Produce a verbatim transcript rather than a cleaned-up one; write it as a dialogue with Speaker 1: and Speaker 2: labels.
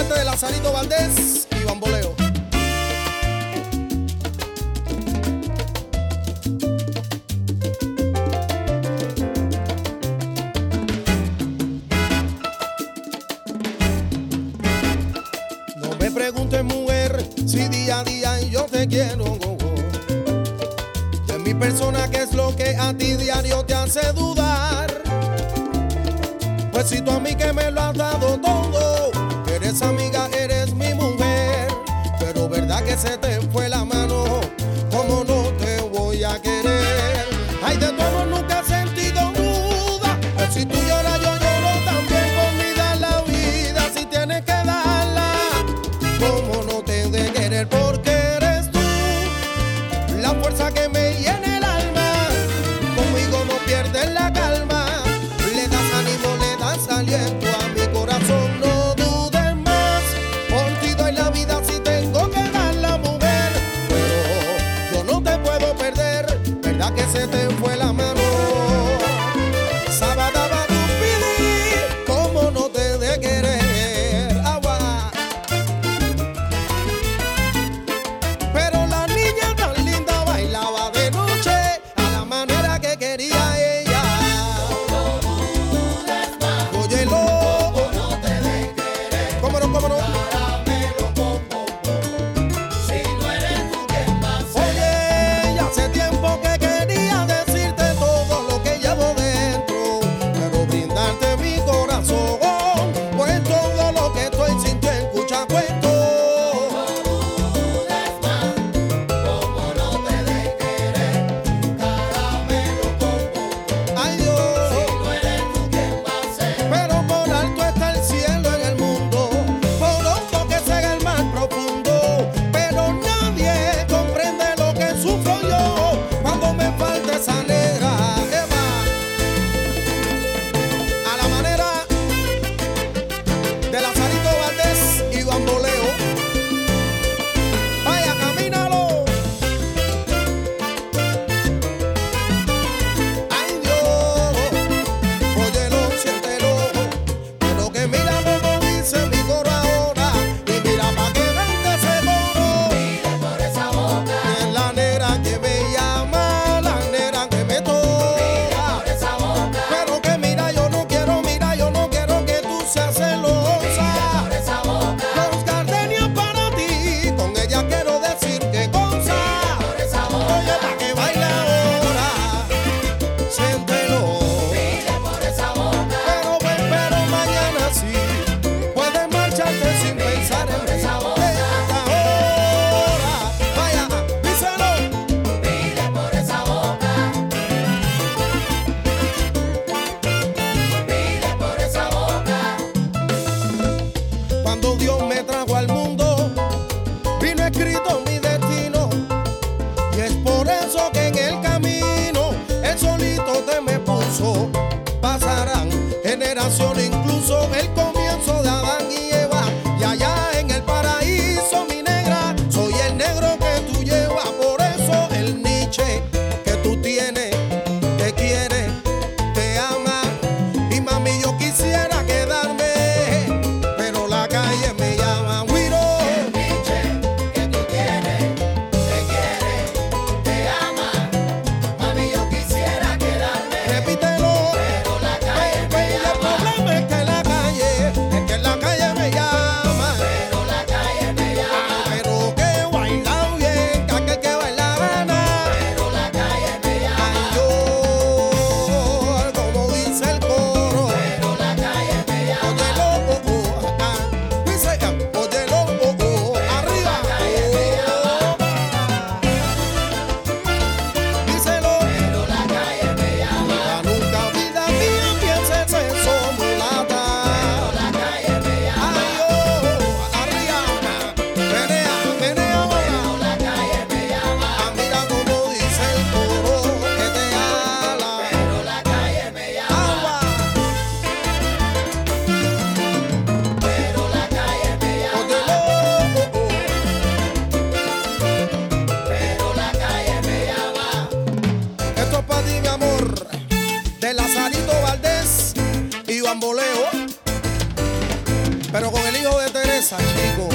Speaker 1: parte de Lazarito Valdés y Bamboleo. No me preguntes, mujer, si día a día yo te quiero. De mi persona, ¿qué es lo que a ti diario te hace dudar? Pues si tú a mí que me lo has dado todo, eres amiga, eres mi mujer, pero verdad que se te fue la mano, ¿cómo no te voy a querer? Ay, de tu amor nunca he sentido duda, pues si tú lloras yo lloro también, por mí dar la vida, si tienes que darla, ¿cómo no te he de querer? Porque eres tú, la fuerza que me llena el alma, conmigo no pierdes la calma, le das ánimo, le das aliento a mi corazón, no dudes más, por ti doy la vida si tengo que dar la mujer, pero yo no te puedo perder, verdad que se te fue la mano, sabadaba tu pidi, cómo no te de querer, agua, pero la niña tan linda bailaba de noche a la manera que quería ella. ¿Cómo no, cómo no?
Speaker 2: Caramelo, pom, pom, pom. Si no eres tú quien va a ser.
Speaker 1: Oye, ya hace tiempo que quería decirte todo lo que llevo dentro, pero brindarte mi corazón, pues todo lo que estoy sintiendo, escucha cuento.
Speaker 2: No dudes más, como no te de querer. Caramelo, pom, pom, pom.
Speaker 1: Ay Dios,
Speaker 2: Si no eres tú quien va a ser.
Speaker 1: pero por alto está el cielo en el mundo, por hondo que sea el mar profundo, pero nadie comprende lo que sufro yo cuando me falta esa negra. Eva, a la manera de Lazarito Valdés y Bamboleo. Vaya, camínalo. Ay Dios, óyelo, siéntelo, pero que mira como dice mi coro ahora, y mira pa' que vente ese coro.
Speaker 2: Mire por esa boca.
Speaker 1: Es la negra que me llama, la negra que me toca,
Speaker 2: Por esa boca.
Speaker 1: pero que mira yo no quiero, mira yo no quiero que tú seas celosa.
Speaker 2: Por esa boca.
Speaker 1: Los gardenias para ti, con ella quiero decir qué cosa.
Speaker 2: Por esa boca.
Speaker 1: Oye, pa' que baile ahora, siéntelo.
Speaker 2: Mire por esa boca.
Speaker 1: Pero ven, pero mañana sí, puedes marcharte sin pensar en mí.
Speaker 2: esa boca.
Speaker 1: Esta hora, vaya, díselo.
Speaker 2: Mire por esa boca. Mire por esa boca.
Speaker 1: Cuando Dios me trajo al mundo, vino escrito mi destino, y es por eso que en el camino Él solito te me puso. Pasarán generaciones, incluso el comienzo de Adán y Eva, y allá en el paraíso, mi negra, soy el negro que tú llevas. Por eso el Nietzsche que tú tienes te quiere, te ama, y mami yo quisiera quedarme, pero la calle me llama. Guiro,
Speaker 2: El Nietzsche que tú tienes te quiere, te ama. Mami, yo quisiera quedarme.
Speaker 1: repítelo.
Speaker 2: Pero la calle me
Speaker 1: El
Speaker 2: llama.
Speaker 1: problema es que la calle, es que la calle me llama.
Speaker 2: Pero la calle me llama.
Speaker 1: Pero que baila bien, que aquel que baila gana.
Speaker 2: Pero la calle me
Speaker 1: Ay,
Speaker 2: llama.
Speaker 1: yo, como dice el coro,
Speaker 2: Pero la calle me llama.
Speaker 1: óyelo, oh, oh, ah, dice, ah, óyelo, oh, oh, arriba, oh, díselo.
Speaker 2: Pero la calle me llama.
Speaker 1: Ya nunca vida mía pienses eso, mulata.
Speaker 2: La calle me llama.
Speaker 1: Ay, oh, arriba, menea, menea ahora.
Speaker 2: La calle me llama.
Speaker 1: Ah, mira como dice el coro que te ala.
Speaker 2: Pero la calle me llama.
Speaker 1: Agua,
Speaker 2: Pero la calle me llama.
Speaker 1: óyelo, oh, oh.
Speaker 2: Pero la calle me llama.
Speaker 1: Esto es para ti, mi amor, de Lazarito Valdés y Bamboleo, pero con el hijo de Teresa. cabeza, chico.